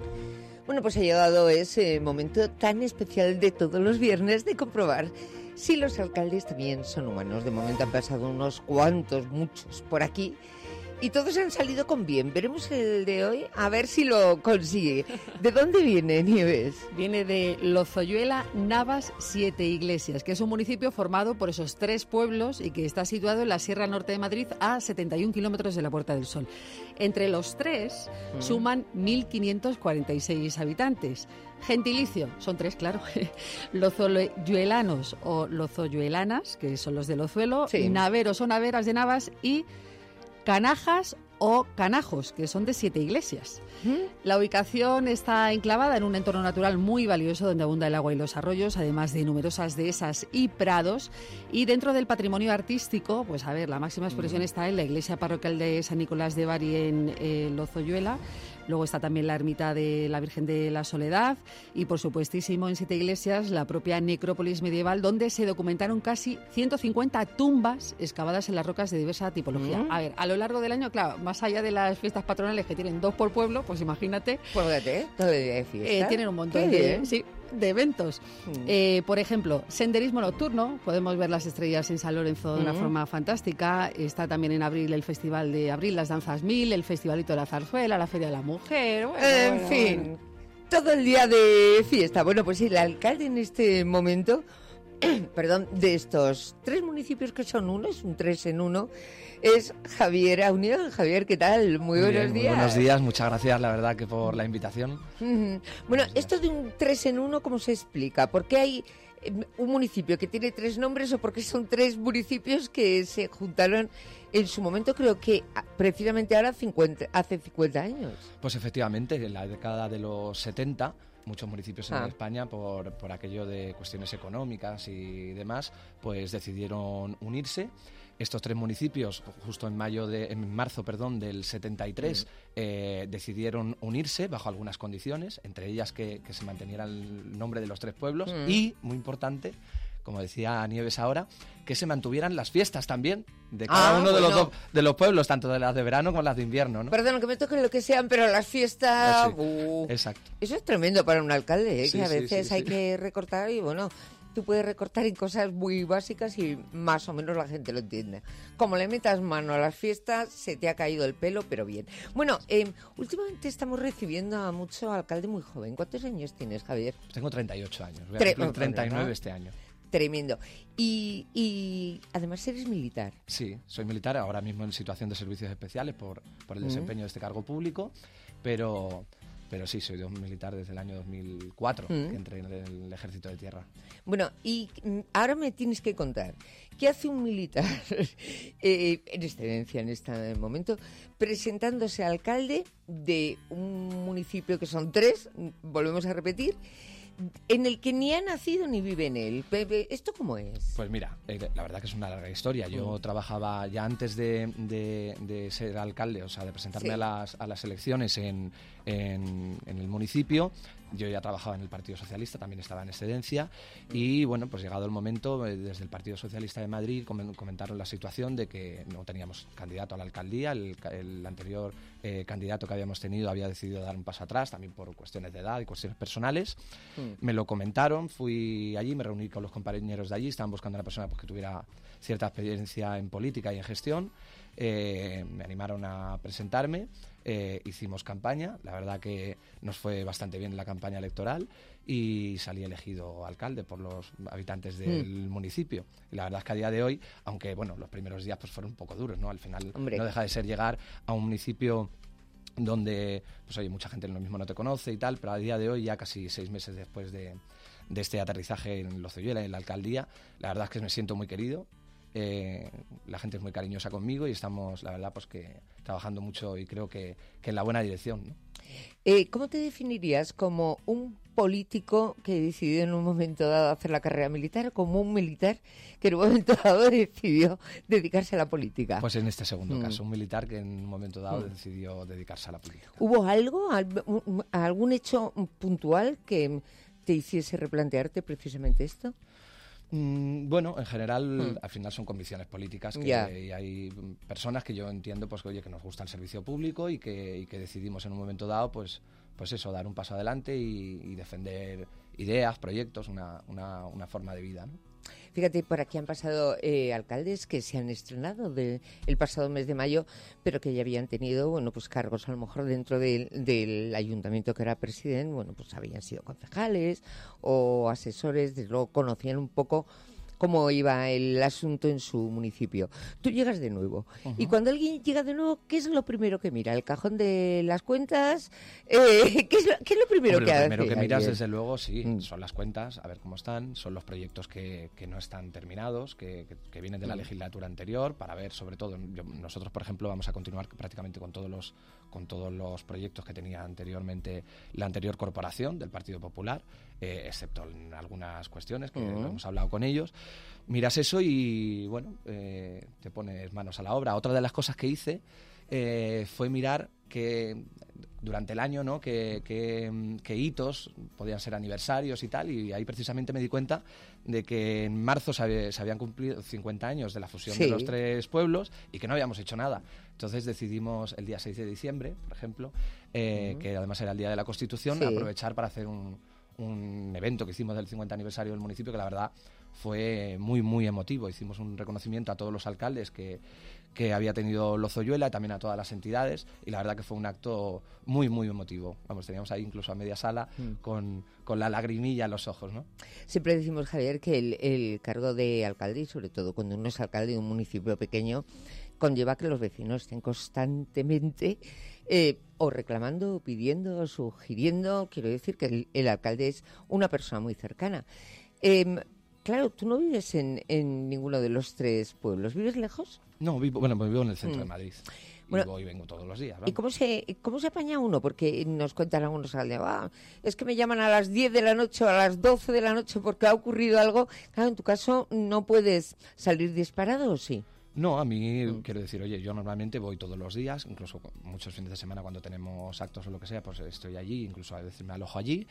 Bueno, pues ha llegado ese momento tan especial de todos los viernes de comprobar si los alcaldes también son humanos. De momento han pasado unos cuantos, muchos por aquí, y todos han salido con bien. Veremos el de hoy, a ver si lo consigue. ¿De dónde viene, Nieves? Viene de Lozoyuela, Navas, Siete Iglesias, que es un municipio formado por esos 3 pueblos y que está situado en la Sierra Norte de Madrid, a 71 kilómetros de la Puerta del Sol. Entre los 3 suman 1.546 habitantes. Gentilicio, son 3, claro. Lozoyuelanos o lozoyuelanas, que son los de Lozuelo, Sí. Naveros o naveras de Navas, y canajas o canajos, que son de Siete Iglesias. La ubicación está enclavada en un entorno natural muy valioso donde abunda el agua y los arroyos, además de numerosas dehesas y prados. Y dentro del patrimonio artístico, pues a ver, la máxima expresión está en la iglesia parroquial de San Nicolás de Bari en Lozoyuela. Luego está también la ermita de la Virgen de la Soledad y, por supuestísimo, en Siete Iglesias, la propia necrópolis medieval, donde se documentaron casi 150 tumbas excavadas en las rocas de diversa tipología. A ver, a lo largo del año, claro, más allá de las fiestas patronales que tienen 2 por pueblo, pues imagínate, Pues fíjate, todo el día de fiesta. tienen un montón de eventos. Por ejemplo, senderismo nocturno, podemos ver las estrellas en San Lorenzo de una forma fantástica. Está también en abril el Festival de Abril, las Danzas 1000, el Festivalito de la Zarzuela, la Feria de la Mujer. En fin, todo el día de fiesta. Bueno, pues sí, el alcalde en este momento, perdón, de estos 3 municipios que son uno, es un 3 en 1, es Javier Aunión. Javier, ¿qué tal? Muy buenos días. Muy buenos días, muchas gracias, la verdad, que por la invitación. Bueno, esto de un 3 en 1, ¿cómo se explica? ¿Por qué hay un municipio que tiene 3 nombres o por qué son 3 municipios que se juntaron en su momento, creo que precisamente ahora hace 50 años? Pues efectivamente, en la década de los 70, muchos municipios en España, por aquello de cuestiones económicas y demás, pues decidieron unirse. Estos 3 municipios, justo en marzo del 73, decidieron unirse bajo algunas condiciones, entre ellas que se manteniera el nombre de los 3 pueblos y, muy importante, como decía Nieves ahora, que se mantuvieran las fiestas también de cada uno de los pueblos, tanto de las de verano como las de invierno, ¿no? Perdón, que me toquen lo que sean, pero las fiestas... Sí, exacto. Eso es tremendo para un alcalde, Sí, que a sí, veces sí, hay sí. que recortar y bueno... Tú puedes recortar en cosas muy básicas y más o menos la gente lo entiende. Como le metas mano a las fiestas, se te ha caído el pelo, pero bien. Bueno, últimamente estamos recibiendo a mucho alcalde muy joven. ¿Cuántos años tienes, Javier? Tengo 38 años, voy a cumplir 39 este año. Tremendo. Y además eres militar. Sí, soy militar, ahora mismo en situación de servicios especiales por el desempeño de este cargo público, pero sí, soy militar desde el año 2004, que entré en el Ejército de Tierra. Bueno, y ahora me tienes que contar, ¿qué hace un militar en excedencia en este momento, presentándose alcalde de un municipio que son 3, volvemos a repetir, en el que ni ha nacido ni vive en él? ¿Esto cómo es? Pues mira, la verdad que es una larga historia. Yo trabajaba ya antes de ser alcalde, o sea, de presentarme a las elecciones en el municipio. Yo ya trabajaba en el Partido Socialista, también estaba en excedencia y bueno, pues llegado el momento, desde el Partido Socialista de Madrid comentaron la situación de que no teníamos candidato a la alcaldía. El anterior candidato que habíamos tenido había decidido dar un paso atrás, también por cuestiones de edad y cuestiones personales. Me lo comentaron, fui allí, me reuní con los compañeros de allí, estaban buscando una persona pues, que tuviera cierta experiencia en política y en gestión. Me animaron a presentarme, hicimos campaña, la verdad que nos fue bastante bien la campaña electoral y salí elegido alcalde por los habitantes del municipio. Y la verdad es que a día de hoy, aunque bueno, los primeros días pues fueron un poco duros, ¿no? Al final no deja de ser llegar a un municipio donde pues oye, mucha gente lo mismo no te conoce y tal, pero a día de hoy, ya casi 6 meses después de este aterrizaje en Lozoyuela, en la alcaldía, la verdad es que me siento muy querido. La gente es muy cariñosa conmigo y estamos, la verdad, pues que trabajando mucho y creo que en la buena dirección, ¿no? ¿Cómo te definirías? ¿Como un político que decidió en un momento dado hacer la carrera militar o como un militar que en un momento dado decidió dedicarse a la política? Pues en este segundo caso, un militar que en un momento dado decidió dedicarse a la política. ¿Hubo algún hecho puntual que te hiciese replantearte precisamente esto? Bueno, en general, al final son convicciones políticas y hay personas que yo entiendo pues que, oye, que nos gusta el servicio público y que decidimos en un momento dado pues pues eso, dar un paso adelante y defender ideas, proyectos, una forma de vida, ¿no? Fíjate, por aquí han pasado alcaldes que se han estrenado el pasado mes de mayo, pero que ya habían tenido, bueno, pues cargos a lo mejor dentro del ayuntamiento que era presidente, bueno, pues habían sido concejales o asesores, desde luego conocían un poco cómo iba el asunto en su municipio. Tú llegas de nuevo. Y cuando alguien llega de nuevo, ¿qué es lo primero que mira? ¿El cajón de las cuentas? ¿Qué es lo primero que hace? Lo primero que miras, desde luego, sí, son las cuentas, a ver cómo están, son los proyectos que no están terminados, que vienen de la legislatura anterior, para ver, sobre todo, nosotros, por ejemplo, vamos a continuar prácticamente con todos los proyectos que tenía anteriormente la anterior corporación del Partido Popular, excepto en algunas cuestiones que lo hemos hablado con ellos. Miras eso y, bueno, te pones manos a la obra. Otra de las cosas que hice fue mirar que durante el año, ¿no?, que hitos podían ser aniversarios y tal, y ahí precisamente me di cuenta de que en marzo se habían cumplido 50 años de la fusión de los 3 pueblos y que no habíamos hecho nada. Entonces decidimos el día 6 de diciembre, por ejemplo, que además era el Día de la Constitución, aprovechar para hacer un evento que hicimos del 50 aniversario del municipio, que la verdad fue muy, muy emotivo. Hicimos un reconocimiento a todos los alcaldes que había tenido Lozoyuela, y también a todas las entidades, y la verdad que fue un acto muy, muy emotivo. Vamos, teníamos ahí incluso a media sala con la lagrimilla en los ojos, ¿no? Siempre decimos, Javier, que el cargo de alcalde, y sobre todo cuando uno es alcalde de un municipio pequeño, conlleva que los vecinos estén constantemente o reclamando, o pidiendo, o sugiriendo. Quiero decir que el alcalde es una persona muy cercana. Claro, tú no vives en ninguno de los 3 pueblos. ¿Vives lejos? No, vivo en el centro de Madrid. Y voy y vengo todos los días. Vamos. ¿Y cómo se apaña uno? Porque nos cuentan algunos aldeanos, es que me llaman a las 10 de la noche o a las 12 de la noche porque ha ocurrido algo. Claro, en tu caso no puedes salir disparado, ¿o sí? No, a mí, quiero decir, oye, yo normalmente voy todos los días, incluso muchos fines de semana cuando tenemos actos o lo que sea, pues estoy allí, incluso a veces me alojo allí.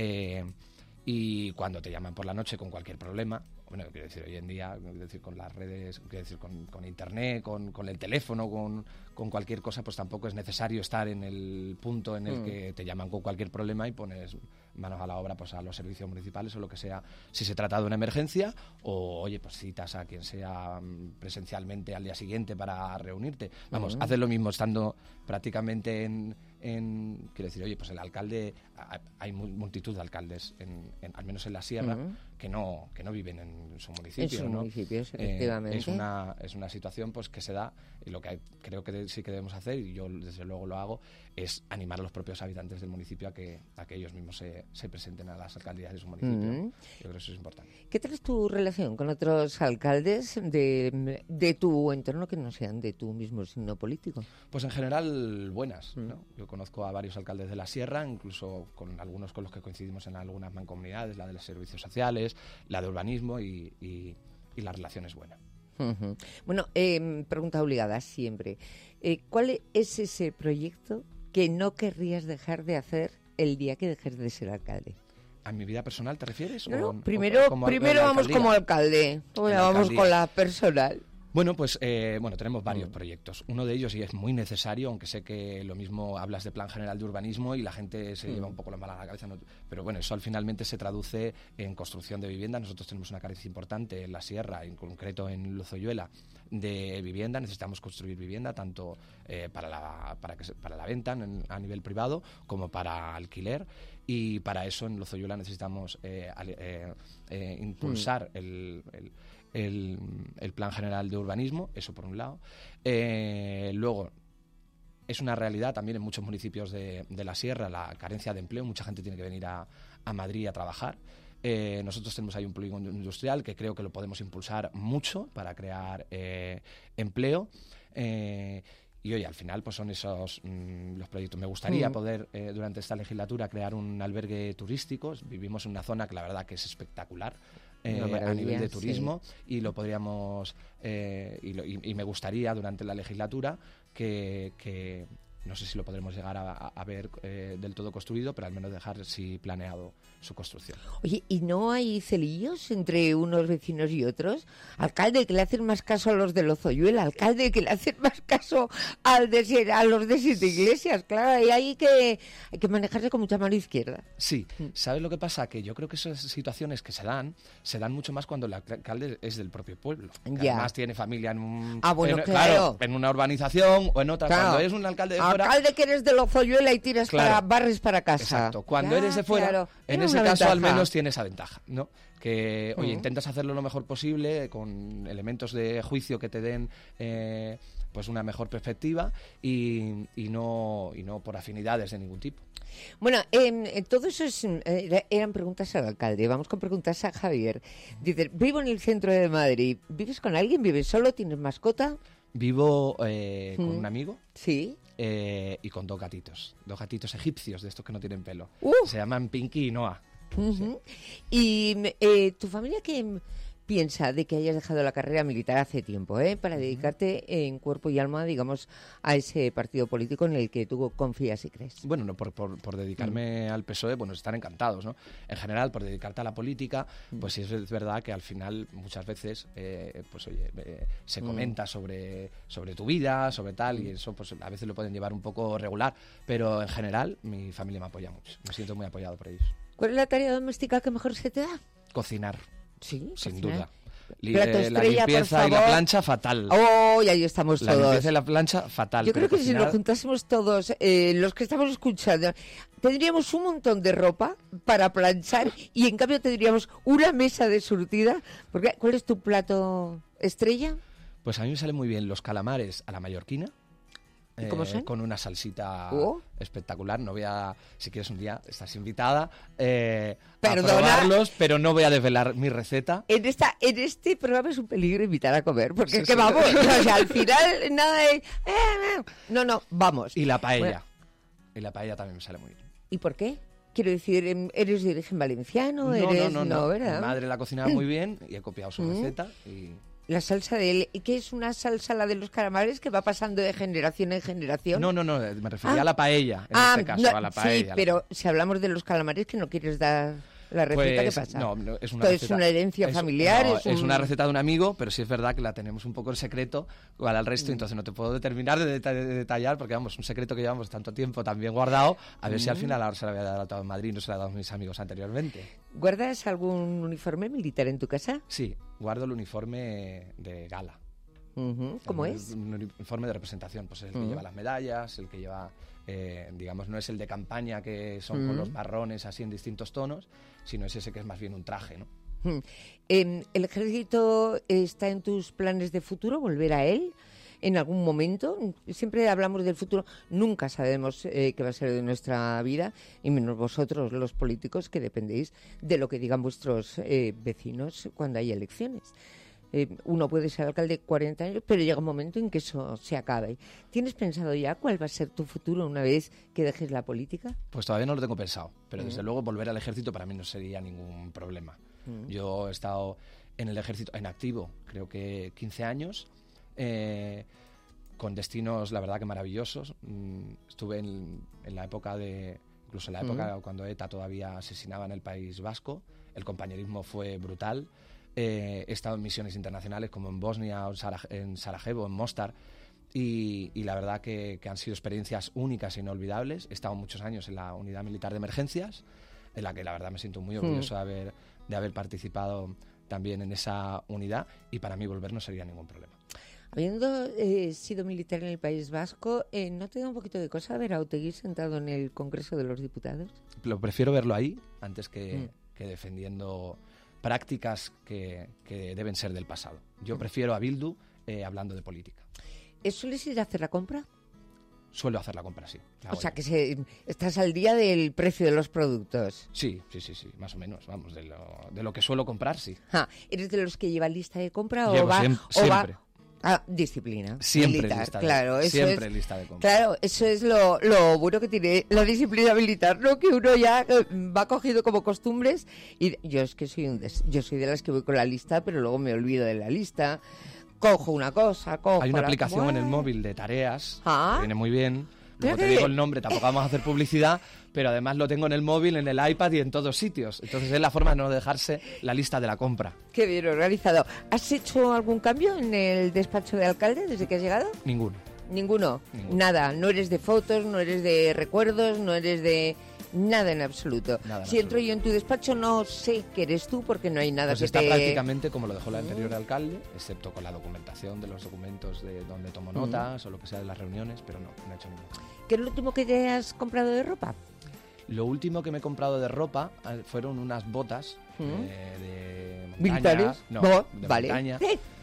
Y cuando te llaman por la noche con cualquier problema, bueno, quiero decir, hoy en día, quiero decir, con las redes, quiero decir, con internet, con el teléfono, con cualquier cosa, pues tampoco es necesario estar en el punto en el que te llaman con cualquier problema y pones manos a la obra, pues a los servicios municipales o lo que sea, si se trata de una emergencia, o oye, pues citas a quien sea presencialmente al día siguiente para reunirte. Vamos, haces lo mismo estando prácticamente quiero decir, oye, pues el alcalde, hay multitud de alcaldes, al menos en la sierra, que no viven en su municipio. En sus municipios, efectivamente. Es una situación pues que se da, y lo que creo que sí que debemos hacer, y yo desde luego lo hago, es animar a los propios habitantes del municipio a que ellos mismos se presenten a las alcaldías de su municipio. Yo creo que eso es importante. ¿Qué tal es tu relación con otros alcaldes de tu entorno que no sean de tu mismo signo político? Pues en general buenas, ¿no? Yo conozco a varios alcaldes de la sierra, incluso con algunos con los que coincidimos en algunas mancomunidades, la de los servicios sociales, la de urbanismo, y la relación es buena. Bueno, pregunta obligada siempre. ¿Cuál es ese proyecto que no querrías dejar de hacer el día que dejes de ser alcalde? ¿A mi vida personal te refieres? No, primero vamos como alcalde, vamos con la personal. Bueno, pues tenemos varios proyectos. Uno de ellos, y es muy necesario, aunque sé que lo mismo hablas de plan general de urbanismo y la gente se lleva un poco la mala a la cabeza, pero bueno, eso finalmente se traduce en construcción de vivienda. Nosotros tenemos una carencia importante en la sierra, en concreto en Lozoyuela, de vivienda. Necesitamos construir vivienda tanto para la venta a nivel privado como para alquiler, y para eso en Lozoyuela necesitamos impulsar el plan general de urbanismo, eso por un lado. Luego, es una realidad también en muchos municipios de la sierra la carencia de empleo. Mucha gente tiene que venir a Madrid a trabajar. Nosotros tenemos ahí un polígono industrial que creo que lo podemos impulsar mucho para crear empleo. Y hoy al final pues son esos los proyectos. Me gustaría poder durante esta legislatura crear un albergue turístico. Vivimos en una zona que la verdad que es espectacular a nivel de turismo, y lo podríamos y me gustaría durante la legislatura que No sé si lo podremos llegar a ver del todo construido, pero al menos dejar sí planeado su construcción. Oye, ¿y no hay celillos entre unos vecinos y otros? Alcalde, que le hacen más caso a los de Lozoyuela, alcalde, que le hacen más caso a los de Siete Iglesias. Claro, y hay que manejarse con mucha mano izquierda. Sí, ¿sabes lo que pasa? Que yo creo que esas situaciones que se dan mucho más cuando el alcalde es del propio pueblo. Que además tiene familia en un... claro. En una urbanización o en otra. Claro. Cuando es un alcalde de fuera... Alcalde que eres de Lozoyuela y tiras barres para casa. Exacto. Cuando eres de fuera, en ese caso al menos tiene esa ventaja, ¿no? Que, oye, intentas hacerlo lo mejor posible con elementos de juicio que te den pues una mejor perspectiva y no por afinidades de ningún tipo. Bueno, todo eso eran preguntas al alcalde. Vamos con preguntas a Javier. Dice, vivo en el centro de Madrid. ¿Vives con alguien? ¿Vives solo? ¿Tienes mascota? Vivo con un amigo. Sí. Y con dos gatitos egipcios, de estos que no tienen pelo. Se llaman Pinky y Noah. Sí. ¿Y tu familia qué piensa de que hayas dejado la carrera militar hace tiempo, para dedicarte en cuerpo y alma, digamos, a ese partido político en el que tú confías y crees? Bueno, no, por dedicarme al PSOE, bueno, están encantados, ¿no? En general, por dedicarte a la política, pues sí es verdad que al final muchas veces, se comenta sobre tu vida, sobre tal, y eso pues a veces lo pueden llevar un poco regular, pero en general mi familia me apoya mucho, me siento muy apoyado por ellos. ¿Cuál es la tarea doméstica que mejor se te da? Cocinar. Sí, sin cocinar. duda. Estrella, la limpieza y la plancha, fatal. Oh, y ahí estamos todos. La limpieza y la plancha, fatal. Yo creo que cocinar... si nos juntásemos todos, los que estamos escuchando, tendríamos un montón de ropa para planchar y en cambio tendríamos una mesa de surtida. Porque, ¿cuál es tu plato estrella? Pues a mí me salen muy bien los calamares a la mallorquina. ¿Cómo son? Con una salsita espectacular. No voy a, si quieres un día, estás invitada a probarlos, pero no voy a desvelar mi receta. En este programa es un peligro invitar a comer, porque es que vamos, o sea, al final nada de... No, vamos. Y la paella. Bueno. Y la paella también me sale muy bien. ¿Y por qué? Quiero decir, ¿eres de origen valenciano? No, ¿verdad? Mi madre la cocinaba muy bien y he copiado su receta y... La salsa de él, ¿qué es una salsa, la de los calamares, que va pasando de generación en generación? No, me refería a la paella, en este caso, a la paella. Sí, pero si hablamos de los calamares, que no quieres dar la receta, ¿qué pasa? No, es una receta. ¿Es una herencia familiar? Es una receta de un amigo, pero sí es verdad que la tenemos un poco en secreto, igual al resto, entonces no te puedo terminar de detallar, porque vamos, un secreto que llevamos tanto tiempo tan bien guardado, a ver si al final ahora se la había dado en Madrid, no se la ha dado a mis amigos anteriormente. ¿Guardas algún uniforme militar en tu casa? Sí, guardo el uniforme de gala. ¿Cómo es? Un uniforme de representación, pues el que lleva las medallas, el que lleva, digamos, no es el de campaña que son con los marrones así en distintos tonos, sino es ese que es más bien un traje, ¿no? ¿El ejército está en tus planes de futuro, volver a él en algún momento? Siempre hablamos del futuro, nunca sabemos qué va a ser de nuestra vida, y menos vosotros, los políticos, que dependéis de lo que digan vuestros vecinos cuando hay elecciones. Uno puede ser alcalde 40 años, pero llega un momento en que eso se acabe. ¿Tienes pensado ya cuál va a ser tu futuro una vez que dejes la política? Pues todavía no lo tengo pensado, pero desde luego volver al ejército para mí no sería ningún problema. Yo he estado en el ejército, en activo, creo que 15 años, con destinos, la verdad, que maravillosos. Estuve en la época incluso en la época cuando ETA todavía asesinaba en el País Vasco. El compañerismo fue brutal. He estado en misiones internacionales como en Bosnia, en Sarajevo, en Mostar, y la verdad que han sido experiencias únicas e inolvidables. He estado muchos años en la Unidad Militar de Emergencias, en la que la verdad me siento muy orgulloso de haber participado también en esa unidad, y para mí volver no sería ningún problema. Habiendo sido militar en el País Vasco, ¿no te da un poquito de cosa ver a Otegi sentado en el Congreso de los Diputados? Lo prefiero verlo ahí antes que defendiendo prácticas que deben ser del pasado. Yo prefiero a Bildu hablando de política. ¿Sueles ir a hacer la compra? Suelo hacer la compra, sí. O sea, que estás al día del precio de los productos. Sí, más o menos, vamos, de lo que suelo comprar, sí. ¿Eres de los que lleva lista de compra Llevo siempre. Disciplina. Siempre militar, lista claro, siempre lista de compra. Claro, eso es lo bueno que tiene la disciplina militar, ¿no? Que uno ya va cogido como costumbres. Y yo es que yo soy de las que voy con la lista, pero luego me olvido de la lista. Cojo una cosa, Hay una aplicación en el móvil de tareas, que viene muy bien, Luego te digo el nombre, tampoco vamos a hacer publicidad, pero además lo tengo en el móvil, en el iPad y en todos sitios. Entonces es la forma de no dejarse la lista de la compra. Qué bien organizado. ¿Has hecho algún cambio en el despacho de alcalde desde que has llegado? Ninguno. ¿Ninguno? Nada. No eres de fotos, no eres de recuerdos, no eres de... Nada en absoluto. Nada en si entro absoluto. yo en tu despacho no sé que eres tú porque no hay nada Pues que está te... prácticamente como lo dejó el anterior alcalde, excepto con la documentación de los documentos de donde tomo notas o lo que sea de las reuniones, pero no he hecho ninguno. ¿Qué es lo último que te has comprado de ropa? Lo último que me he comprado de ropa fueron unas botas de montaña. ¿Militares? No, No, de vale. montaña.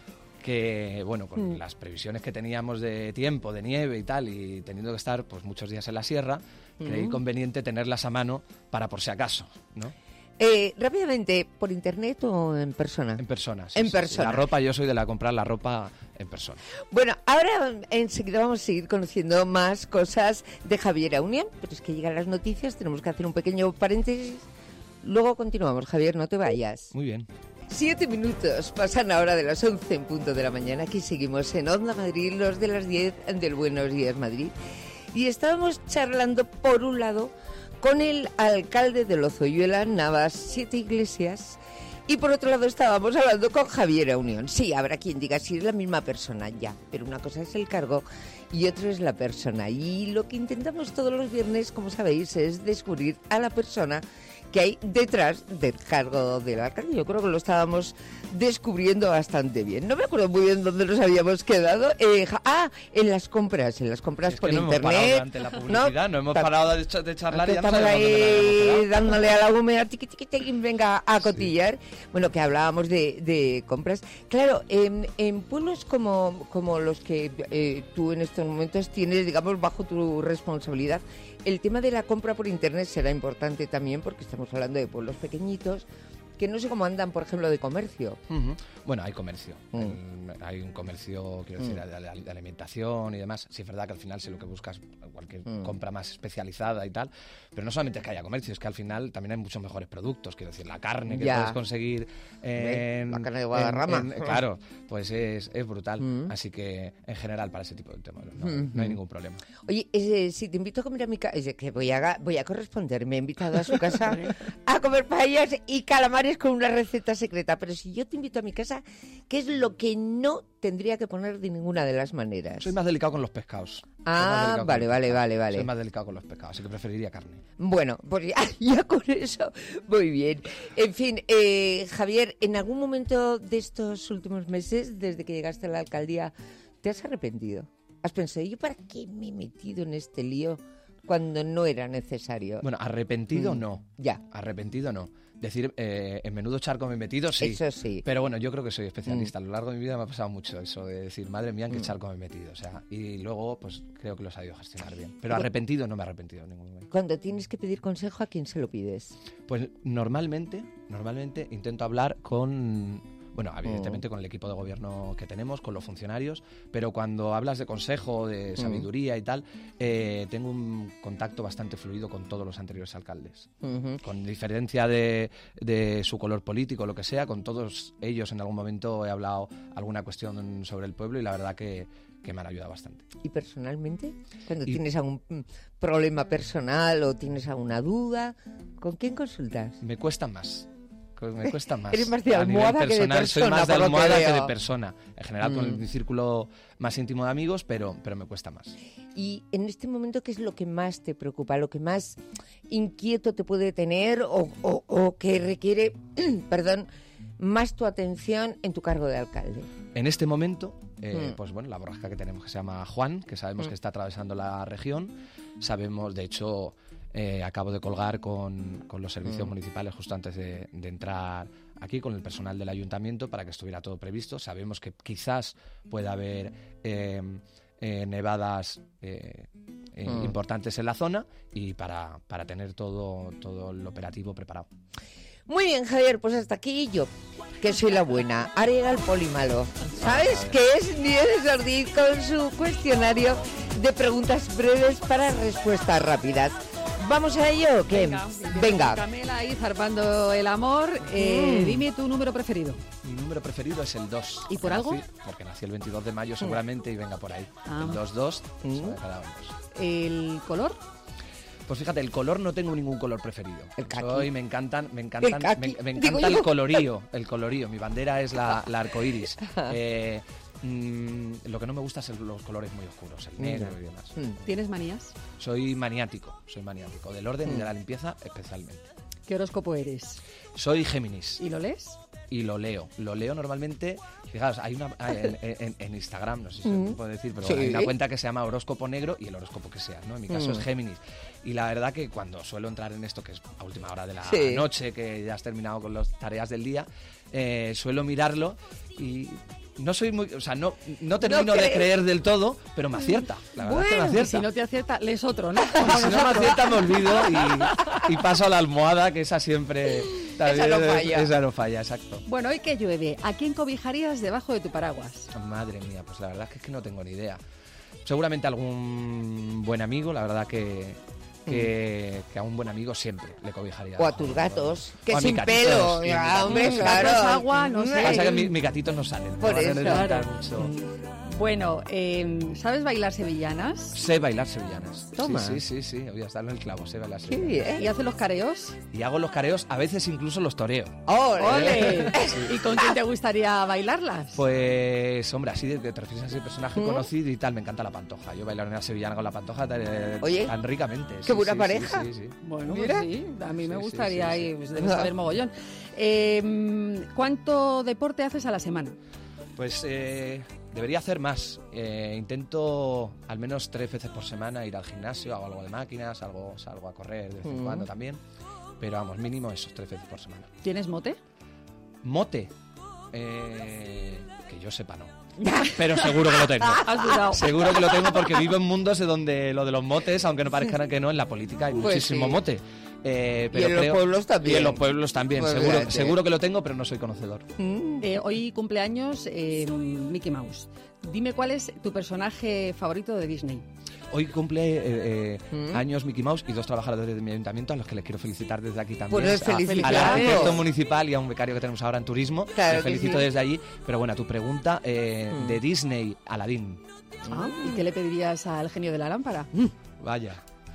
Que, bueno, con las previsiones que teníamos de tiempo, de nieve y tal, y teniendo que estar pues muchos días en la sierra, creí conveniente tenerlas a mano para por si acaso, ¿no? Rápidamente, ¿por internet o en persona? En persona. En persona. La ropa, yo soy de la comprar la ropa en persona. Bueno, ahora enseguida vamos a seguir conociendo más cosas de Javier Aunión, pero es que llegan las noticias, tenemos que hacer un pequeño paréntesis. Luego continuamos, Javier, no te vayas. Muy bien. 7 minutos pasan ahora de las 11 en punto de la mañana. Aquí seguimos en Onda Madrid, los de las 10 del Buenos Días Madrid. Y estábamos charlando, por un lado, con el alcalde de Lozoyuela, Navas 7 Iglesias, y por otro lado estábamos hablando con Javier Aunión. Sí, habrá quien diga si es la misma persona ya, pero una cosa es el cargo y otra es la persona. Y lo que intentamos todos los viernes, como sabéis, es descubrir a la persona que hay detrás del cargo del alcalde. Yo creo que lo estábamos descubriendo bastante bien. No me acuerdo muy bien dónde nos habíamos quedado. En las compras Es por que no internet. hemos parado durante la publicidad, no hemos parado de charlar y ya no Estamos sabemos dónde nos hemos ahí quedado. dándole a la húmeda, tiqui, tiqui, tiqui, venga a cotillar. Bueno, que hablábamos de compras. Claro, en pueblos como los que tú en estos momentos tienes, digamos, bajo tu responsabilidad, el tema de la compra por internet será importante también porque estamos hablando de pueblos pequeñitos que no sé cómo andan, por ejemplo, de comercio. Bueno, hay comercio. Hay un comercio, quiero decir, de alimentación y demás. Sí, es verdad que al final si lo que buscas cualquier compra más especializada y tal, pero no solamente es que haya comercio, es que al final también hay muchos mejores productos. Quiero decir, la carne que puedes conseguir la carne de Guadarrama. Claro, pues es brutal. Así que, en general, para ese tipo de temas no hay ningún problema. Oye, si te invito a comer a mi casa, que voy a corresponder, me he invitado a su casa a comer paellas y calamares con una receta secreta, pero si yo te invito a mi casa, ¿qué es lo que no tendría que poner de ninguna de las maneras? Soy más delicado con los pescados. Vale. Soy más delicado con los pescados, así que preferiría carne. Bueno, pues ya con eso, muy bien. En fin, Javier, ¿en algún momento de estos últimos meses, desde que llegaste a la alcaldía, te has arrepentido? ¿Has pensado, ¿yo para qué me he metido en este lío cuando no era necesario? Bueno, arrepentido no. Ya. Arrepentido no. Decir, en menudo charco me he metido, sí. Eso sí. Pero bueno, yo creo que soy especialista. A lo largo de mi vida me ha pasado mucho eso de decir, madre mía, en qué charco me he metido. O sea, y luego, pues creo que lo he sabido gestionar bien. Pero arrepentido no me he arrepentido en ningún momento. Cuando tienes que pedir consejo, ¿a quién se lo pides? Pues normalmente intento hablar con... Bueno, evidentemente con el equipo de gobierno que tenemos, con los funcionarios, pero cuando hablas de consejo, de sabiduría y tal, tengo un contacto bastante fluido con todos los anteriores alcaldes. Con diferencia de su color político, lo que sea, con todos ellos en algún momento he hablado alguna cuestión sobre el pueblo y la verdad que me han ayudado bastante. ¿Y personalmente? Cuando tienes algún problema personal o tienes alguna duda, ¿con quién consultas? Me cuesta más. Me cuesta más. Eres más de almohada que de persona. Soy más de por lo que almohada que veo. de persona. En general con mi círculo más íntimo de amigos, pero me cuesta más. Y en este momento, ¿qué es lo que más te preocupa? ¿Lo que más inquieto te puede tener o que requiere, más tu atención en tu cargo de alcalde? En este momento, pues bueno, la borrasca que tenemos que se llama Juan, que sabemos que está atravesando la región. Sabemos, de hecho... acabo de colgar con los servicios municipales justo antes de entrar aquí con el personal del ayuntamiento para que estuviera todo previsto. Sabemos que quizás pueda haber nevadas importantes en la zona y para tener todo el operativo preparado. Muy bien, Javier, pues hasta aquí yo, que soy la buena. Ahora llega el polimalo. ¿Sabes qué es? Nieves Ordiz con su cuestionario de preguntas breves para respuestas rápidas. ¿Vamos a ello o qué? Venga. Camela ahí zarpando el amor. Dime tu número preferido. Mi número preferido es el 2. ¿Y por algo? Porque nací el 22 de mayo seguramente y venga por ahí. El 2-2, cada uno. ¿El color? Pues fíjate, el color no tengo ningún color preferido. El caqui. Me encanta Digo el yo. colorío. Mi bandera es la arcoíris. Lo que no me gusta es los colores muy oscuros, el negro y demás. ¿Tienes manías? Soy maniático. Del orden y de la limpieza especialmente. ¿Qué horóscopo eres? Soy Géminis. ¿Y lo lees? Y lo leo normalmente. Fijaos, hay una en Instagram, no sé si se puede decir, pero hay una cuenta que se llama Horóscopo Negro y el horóscopo que sea, ¿no? En mi caso es Géminis. Y la verdad que cuando suelo entrar en esto, que es a última hora de la noche, que ya has terminado con las tareas del día, suelo mirarlo y no soy muy, o sea, no termino de creer del todo, pero me acierta. La verdad es que me acierta. Si no te acierta, lees otro, ¿no? Y si no me acierta, me olvido y paso a la almohada, que esa siempre... Esa no falla. Esa no falla, exacto. Bueno, hoy que llueve, ¿a quién cobijarías debajo de tu paraguas? Madre mía, pues la verdad es que no tengo ni idea. Seguramente algún buen amigo, la verdad que a un buen amigo siempre le cobijaría. O a tus gatos, que o a sin mis pelo. gatitos, Ya, hombre, Gatos, claro. agua, no sé. Pasa que mis gatitos no salen. Por me van a eso. necesitar Claro. mucho. Bueno, ¿sabes bailar sevillanas? Sé bailar sevillanas. Toma. Sí, voy a darle el clavo, sé bailar Qué sevillanas. bien. ¿Y haces los careos? Y hago los careos, a veces incluso los toreo. ¡Ole! ¿Y con quién te gustaría bailarlas? Pues, hombre, así te refieres a ese personaje conocido y tal, me encanta la Pantoja. Yo bailar una sevillana con la Pantoja Oye, tan ricamente. qué buena pareja. Sí. Bueno, Mira. pues sí, a mí me Sí, gustaría sí. ir, pues debes saber mogollón. ¿Cuánto deporte haces a la semana? Pues debería hacer más. Intento al menos 3 veces por semana ir al gimnasio, hago algo de máquinas, salgo a correr de vez en cuando también. Pero vamos, mínimo esos 3 veces por semana. ¿Tienes mote? Mote. Que yo sepa no. Pero seguro que lo tengo. Has dudado. Seguro que lo tengo porque vivo en mundos en donde lo de los motes, aunque no parezca que no, en la política hay Pues muchísimo sí. mote. Pero Y en los pueblos también. Y en los pueblos también, Pues seguro, fíjate. seguro que lo tengo, pero no soy conocedor. Hoy cumpleaños Mickey Mouse. Dime cuál es tu personaje favorito de Disney. Hoy cumple años Mickey Mouse y 2 trabajadores de mi ayuntamiento a los que les quiero felicitar desde aquí también. Pues al felicidades. arquitecto municipal y a un becario que tenemos ahora en turismo. Claro Les que felicito sí. desde allí. Pero bueno, a tu pregunta, de Disney, Aladdin. ¿Y qué le pedirías al genio de la lámpara? Vaya.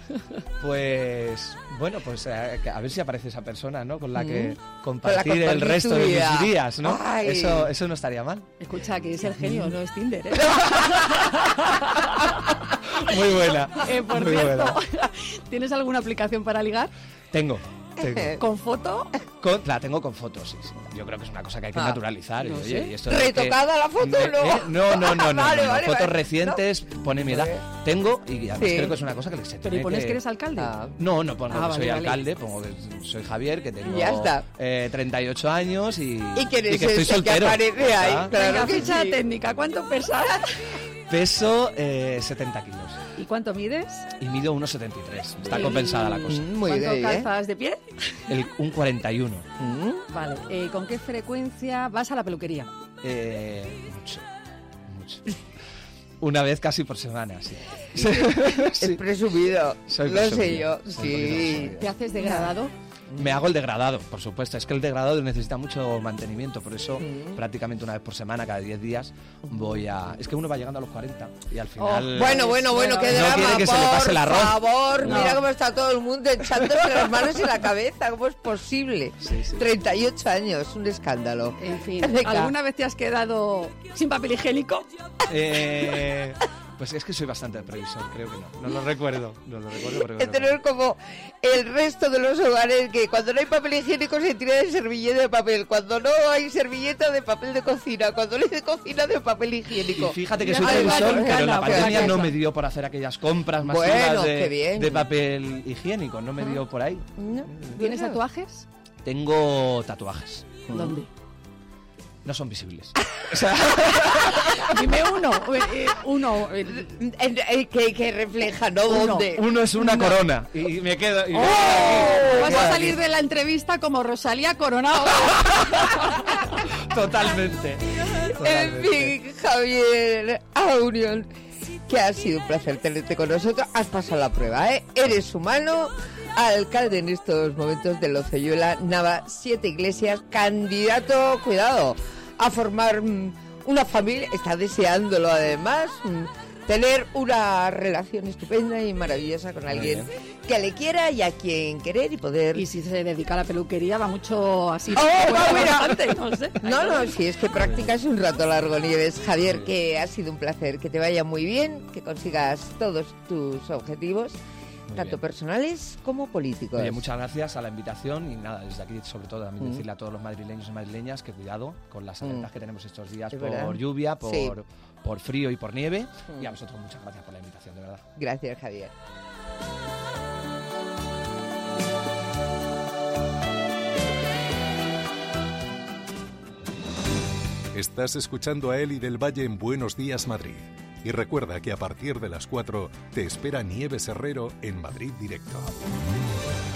Pues bueno, pues a ver si aparece esa persona, ¿no? Con la que compartir el compartir resto tu de vida. mis días, ¿no? Ay. Eso no estaría mal. Escucha, que es el genio, no es Tinder, ¿eh? Muy buena. Por muy cierto, buena. ¿tienes alguna aplicación para ligar? Tengo. ¿Con foto? La tengo con fotos, sí. Yo creo que es una cosa que hay que naturalizar. no Y, oye, sé. y esto de ¿Retocada la foto o no? No. Vale, vale, Fotos vale. recientes, pone mi edad. Tengo y además Sí. creo que es una cosa que se ¿Pero tiene y pones que eres alcalde? No pongo que vale, soy vale. alcalde, pongo que soy Javier, que tengo Ya está. 38 años y que eres que estoy ese que soltero. aparece ahí, ¿Ah? claro. Venga, que ficha sí. técnica, ¿cuánto pesas? Peso 70 kilos ¿Y cuánto mides? y mido 1,73. Está compensada la cosa. Muy ¿Cuánto bien, ¿eh? calzas de pie? Un 41. Vale, ¿con qué frecuencia vas a la peluquería? Mucho. Una vez casi por semana, sí. Es presumido. Soy Lo sé presumido, yo. soy un poquito Sí. presumido. ¿Te haces degradado? Me hago el degradado, por supuesto. Es que el degradado necesita mucho mantenimiento, por eso prácticamente una vez por semana, cada 10 días, voy a... Es que uno va llegando a los 40 y al final... Bueno, qué No drama, quiere que se le pase el arroz. Por favor, No. mira cómo está todo el mundo echándose las manos en la cabeza. ¿Cómo es posible? Sí. 38 años, un escándalo. En fin, Venga. ¿alguna vez te has quedado sin papel higiénico? Pues es que soy bastante previsor, creo que no. No lo recuerdo, pero... Es tener como el resto de los hogares que cuando no hay papel higiénico se tira de servilleta de papel, cuando no hay servilleta de papel de cocina, cuando no hay de cocina de papel Y higiénico. fíjate que soy Ay, previsor, vale, pero en la gana, pandemia pues, no eso. me dio por hacer aquellas compras Bueno, masivas qué bien. de papel higiénico, no me dio por ahí. No, ¿Tienes bueno. tatuajes? Tengo tatuajes, ¿Dónde? no son visibles. O sea, Dime uno. Que refleja, ¿no? Uno. ¿Dónde? uno es una corona y me quedo... y me quedo Vas aquí. a salir de la entrevista como Rosalía Coronado. Totalmente. En fin, Javier Auriol, que ha sido un placer tenerte con nosotros. Has pasado la prueba, ¿eh? Eres humano, alcalde en estos momentos de Lozoyuela, Nava, 7 Iglesias, candidato, cuidado, a formar una familia, está deseándolo además, tener una relación estupenda y maravillosa con alguien que le quiera y a quien querer y poder... Y si se dedica a la peluquería va mucho así. Mira. No sé. No, si es que practicas un rato largo, Nieves. Javier, que ha sido un placer, que te vaya muy bien, que consigas todos tus objetivos, tanto personales como políticos. Oye, muchas gracias a la invitación y nada, desde aquí sobre todo también decirle a todos los madrileños y madrileñas que cuidado con las alertas que tenemos estos días por lluvia, por frío y por nieve. Y a vosotros muchas gracias por la invitación, de verdad. Gracias, Javier. Estás escuchando a Eli del Valle en Buenos Días Madrid. Y recuerda que a partir de las 4 te espera Nieves Herrero en Madrid Directo.